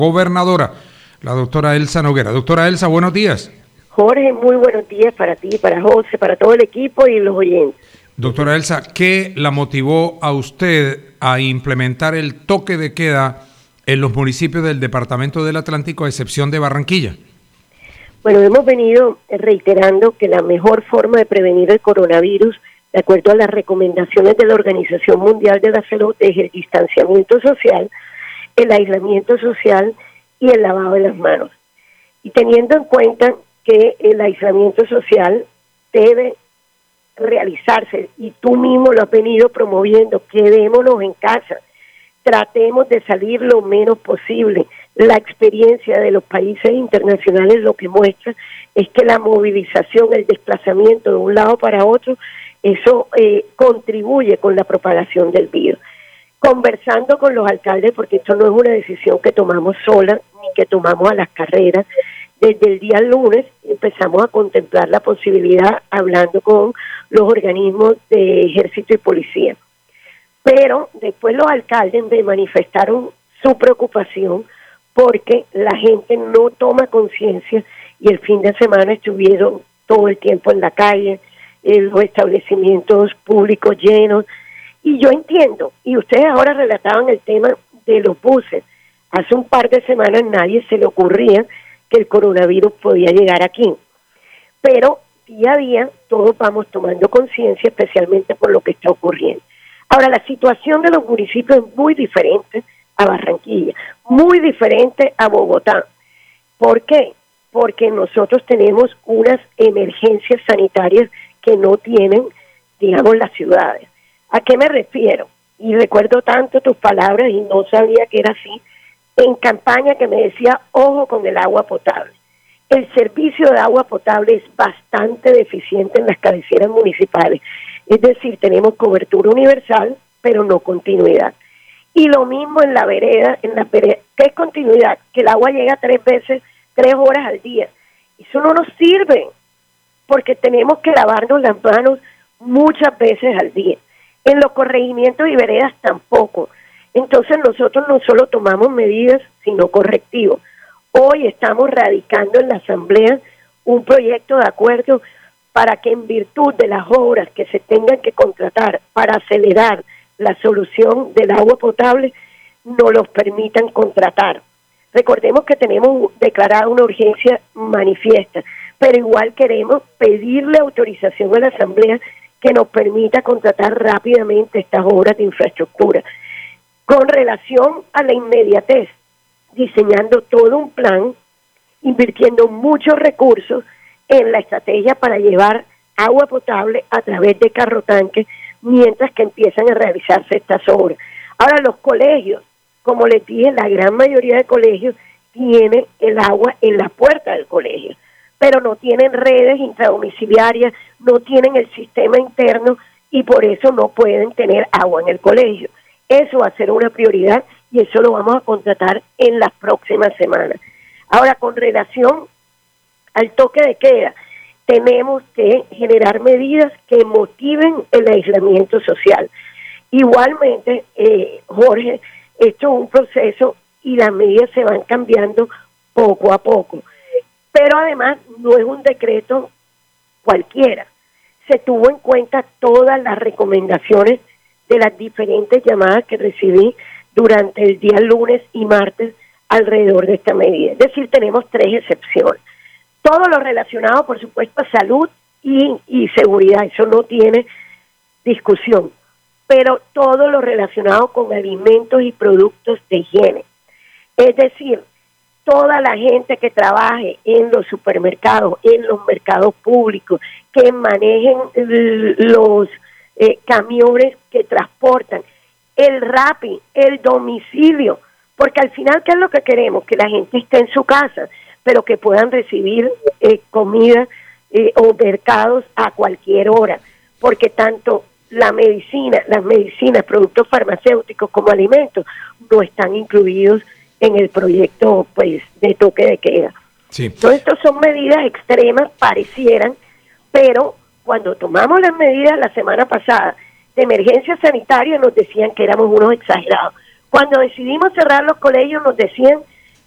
gobernadora, la doctora Elsa Noguera. Doctora Elsa, buenos días. Jorge, muy buenos días para ti, para José, para todo el equipo y los oyentes. Doctora Elsa, ¿qué la motivó a usted a implementar el toque de queda en los municipios del Departamento del Atlántico, a excepción de Barranquilla? Bueno, hemos venido reiterando que la mejor forma de prevenir el coronavirus, de acuerdo a las recomendaciones de la Organización Mundial de la Salud, es el distanciamiento social, el aislamiento social y el lavado de las manos. Y teniendo en cuenta que el aislamiento social debe realizarse, y tú mismo lo has venido promoviendo, quedémonos en casa, tratemos de salir lo menos posible. La experiencia de los países internacionales lo que muestra es que la movilización, el desplazamiento de un lado para otro, eso contribuye con la propagación del virus. Conversando con los alcaldes, porque esto no es una decisión que tomamos sola, ni que tomamos a las carreras, desde el día lunes empezamos a contemplar la posibilidad, hablando con los organismos de ejército y policía. Pero después los alcaldes me manifestaron su preocupación porque la gente no toma conciencia y el fin de semana estuvieron todo el tiempo en la calle, los establecimientos públicos llenos. Y yo entiendo, y ustedes ahora relataban el tema de los buses. Hace un par de semanas nadie se le ocurría que el coronavirus podía llegar aquí. Pero día a día todos vamos tomando conciencia, especialmente por lo que está ocurriendo. Ahora, la situación de los municipios es muy diferente a Barranquilla, muy diferente a Bogotá. ¿Por qué? Porque nosotros tenemos unas emergencias sanitarias que no tienen, digamos, las ciudades. ¿A qué me refiero? Y recuerdo tanto tus palabras y no sabía que era así, en campaña que me decía, ojo con el agua potable. El servicio de agua potable es bastante deficiente en las cabeceras municipales. Es decir, tenemos cobertura universal, pero no continuidad. Y lo mismo en la vereda, ¿qué es continuidad? Que el agua llega 3 horas al día. Eso no nos sirve, porque tenemos que lavarnos las manos muchas veces al día. En los corregimientos y veredas tampoco. Entonces nosotros no solo tomamos medidas, sino correctivos. Hoy estamos radicando en la Asamblea un proyecto de acuerdo para que, en virtud de las obras que se tengan que contratar para acelerar la solución del agua potable, no los permitan contratar. Recordemos que tenemos declarada una urgencia manifiesta, pero igual queremos pedirle autorización a la Asamblea que nos permita contratar rápidamente estas obras de infraestructura. Con relación a la inmediatez, diseñando todo un plan, invirtiendo muchos recursos en la estrategia para llevar agua potable a través de carrotanques, mientras que empiezan a realizarse estas obras. Ahora, los colegios, como les dije, la gran mayoría de colegios tienen el agua en la puerta del colegio, pero no tienen redes intradomiciliarias, no tienen el sistema interno y por eso no pueden tener agua en el colegio. Eso va a ser una prioridad y eso lo vamos a contratar en las próximas semanas. Ahora, con relación al toque de queda, tenemos que generar medidas que motiven el aislamiento social. Igualmente, Jorge, esto es un proceso y las medidas se van cambiando poco a poco. Pero además no es un decreto cualquiera. Se tuvo en cuenta todas las recomendaciones de las diferentes llamadas que recibí durante el día lunes y martes alrededor de esta medida. Es decir, tenemos 3 excepciones. Todo lo relacionado, por supuesto, a salud y seguridad, eso no tiene discusión. Pero todo lo relacionado con alimentos y productos de higiene. Es decir, toda la gente que trabaje en los supermercados, en los mercados públicos, que manejen los camiones que transportan, el Rappi, el domicilio, porque al final, ¿qué es lo que queremos? Que la gente esté en su casa, pero que puedan recibir comida o mercados a cualquier hora, porque tanto las medicinas, productos farmacéuticos como alimentos, no están incluidos en el proyecto pues de toque de queda. Sí. Entonces, estas son medidas extremas, parecieran, pero cuando tomamos las medidas la semana pasada de emergencia sanitaria nos decían que éramos unos exagerados. Cuando decidimos cerrar los colegios nos decían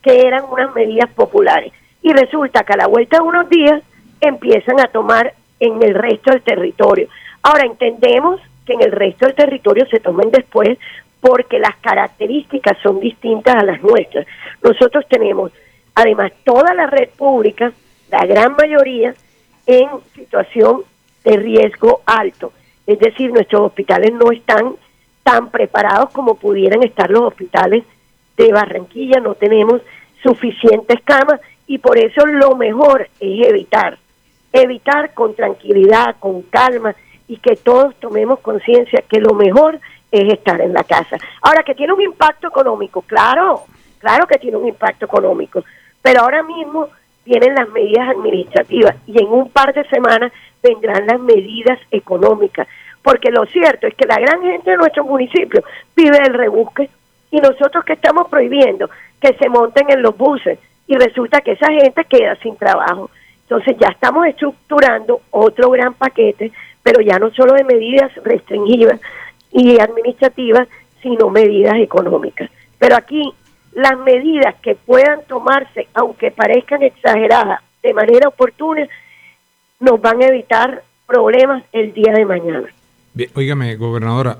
que eran unas medidas populares. Y resulta que a la vuelta de unos días empiezan a tomar en el resto del territorio. Ahora entendemos que en el resto del territorio se tomen después porque las características son distintas a las nuestras. Nosotros tenemos además toda la red pública, la gran mayoría, en situación de riesgo alto. Es decir, nuestros hospitales no están tan preparados como pudieran estar los hospitales de Barranquilla, no tenemos suficientes camas y por eso lo mejor es evitar con tranquilidad, con calma y que todos tomemos conciencia que lo mejor es estar en la casa. Ahora, que tiene un impacto económico, claro que tiene un impacto económico, pero ahora mismo vienen las medidas administrativas y en un par de semanas vendrán las medidas económicas, porque lo cierto es que la gran gente de nuestro municipio vive del rebusque y nosotros que estamos prohibiendo que se monten en los buses y resulta que esa gente queda sin trabajo. Entonces ya estamos estructurando otro gran paquete, pero ya no solo de medidas restringidas y administrativas, sino medidas económicas. Pero aquí las medidas que puedan tomarse, aunque parezcan exageradas, de manera oportuna, nos van a evitar problemas el día de mañana. Bien, óigame, gobernadora,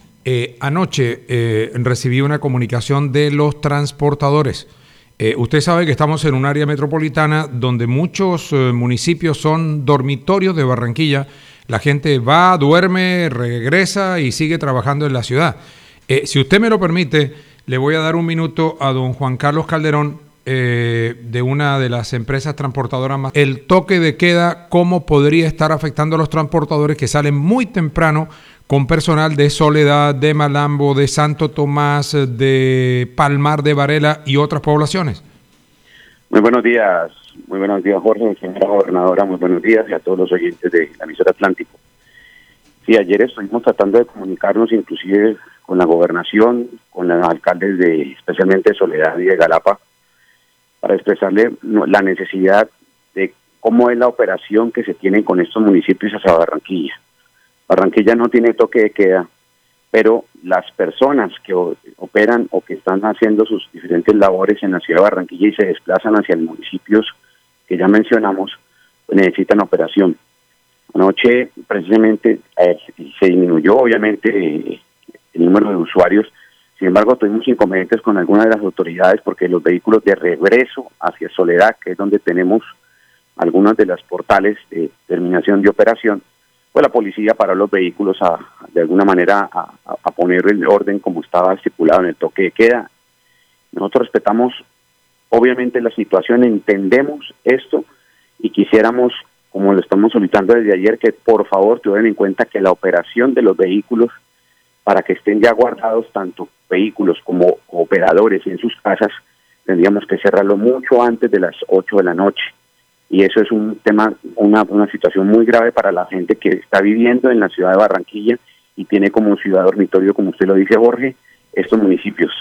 anoche recibí una comunicación de los transportadores. Usted sabe que estamos en un área metropolitana donde muchos municipios son dormitorios de Barranquilla. La gente va, duerme, regresa y sigue trabajando en la ciudad. Si usted me lo permite, le voy a dar un minuto a don Juan Carlos Calderón, de una de las empresas transportadoras más. El toque de queda, ¿cómo podría estar afectando a los transportadores que salen muy temprano con personal de Soledad, de Malambo, de Santo Tomás, de Palmar de Varela y otras poblaciones? Muy buenos días Jorge, señora gobernadora, muy buenos días y a todos los oyentes de la emisora Atlántico. Sí, ayer estuvimos tratando de comunicarnos inclusive con la gobernación, con los alcaldes especialmente de Soledad y de Galapa, para expresarle la necesidad de cómo es la operación que se tiene con estos municipios hacia Barranquilla. Barranquilla no tiene toque de queda, pero las personas que operan o que están haciendo sus diferentes labores en la ciudad de Barranquilla y se desplazan hacia los municipios que ya mencionamos, pues necesitan operación. Anoche precisamente se disminuyó obviamente el número de usuarios. Sin embargo, tuvimos inconvenientes con algunas de las autoridades porque los vehículos de regreso hacia Soledad, que es donde tenemos algunas de las portales de terminación de operación, pues la policía paró los vehículos de alguna manera a poner el orden como estaba estipulado en el toque de queda. Nosotros respetamos obviamente la situación, entendemos esto y quisiéramos, como lo estamos solicitando desde ayer, que por favor tuvieran en cuenta que la operación de los vehículos, para que estén ya guardados tanto vehículos como operadores en sus casas, tendríamos que cerrarlo mucho antes de las 8 de la noche. Y eso es un tema, una situación muy grave para la gente que está viviendo en la ciudad de Barranquilla y tiene como ciudad dormitorio, como usted lo dice, Jorge, estos municipios.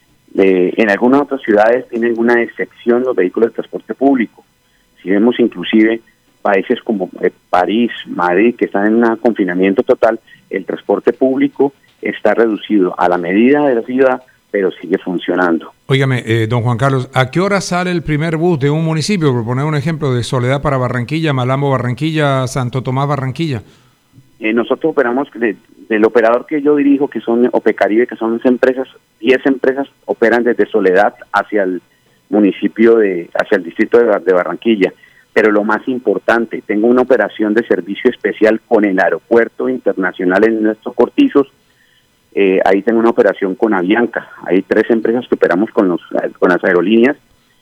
En algunas otras ciudades tienen una excepción los vehículos de transporte público. Si vemos inclusive países como París, Madrid, que están en un confinamiento total, el transporte público está reducido a la medida de la ciudad, pero sigue funcionando. Óigame, don Juan Carlos, ¿a qué hora sale el primer bus de un municipio? Por poner un ejemplo, de Soledad para Barranquilla, Malambo Barranquilla, Santo Tomás Barranquilla. Nosotros operamos del operador que yo dirijo, que son Opecaribe, que son 10 empresas operan desde Soledad hacia el municipio, hacia el distrito de Barranquilla. Pero lo más importante, tengo una operación de servicio especial con el aeropuerto internacional en nuestros Cortizos. Ahí tengo una operación con Avianca. Hay 3 empresas que operamos con las aerolíneas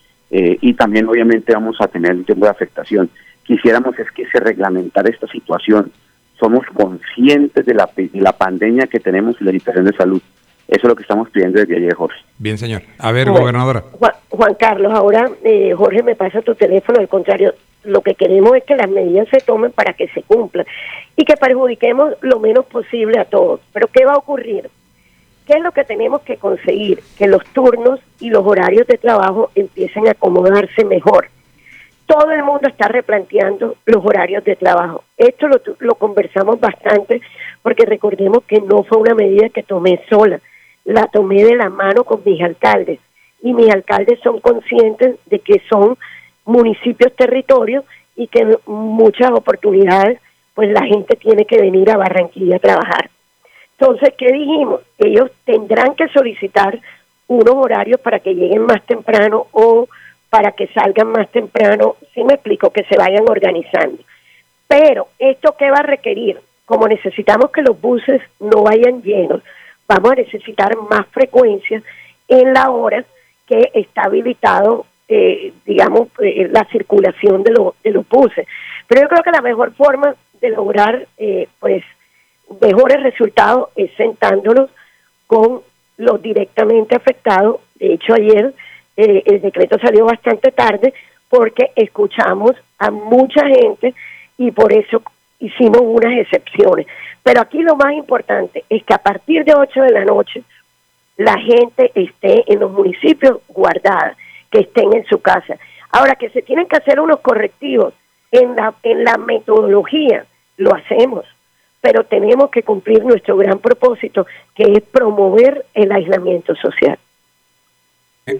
y también obviamente vamos a tener un tiempo de afectación. Quisiéramos es que se reglamentara esta situación. Somos conscientes de la pandemia que tenemos y la situación de salud. Eso es lo que estamos pidiendo desde ayer, Jorge. Bien, señor. A ver, gobernadora. Juan Carlos, ahora Jorge me pasa tu teléfono. Al contrario, lo que queremos es que las medidas se tomen para que se cumplan y que perjudiquemos lo menos posible a todos. Pero ¿qué va a ocurrir? ¿Qué es lo que tenemos que conseguir? Que los turnos y los horarios de trabajo empiecen a acomodarse mejor. Todo el mundo está replanteando los horarios de trabajo. Esto lo conversamos bastante porque recordemos que no fue una medida que tomé sola. La tomé de la mano con mis alcaldes y mis alcaldes son conscientes de que son municipios territorios y que en muchas oportunidades pues la gente tiene que venir a Barranquilla a trabajar. Entonces, ¿qué dijimos? Ellos tendrán que solicitar unos horarios para que lleguen más temprano o para que salgan más temprano, sí me explico, que se vayan organizando. Pero, ¿esto qué va a requerir? Como necesitamos que los buses no vayan llenos, vamos a necesitar más frecuencia en la hora que está habilitado, la circulación de los buses. Pero yo creo que la mejor forma de lograr, mejores resultados es sentándonos con los directamente afectados. De hecho, ayer el decreto salió bastante tarde porque escuchamos a mucha gente y por eso hicimos unas excepciones. Pero aquí lo más importante es que a partir de 8 de la noche la gente esté en los municipios guardada, que estén en su casa. Ahora, que se tienen que hacer unos correctivos en la metodología, lo hacemos, pero tenemos que cumplir nuestro gran propósito, que es promover el aislamiento social.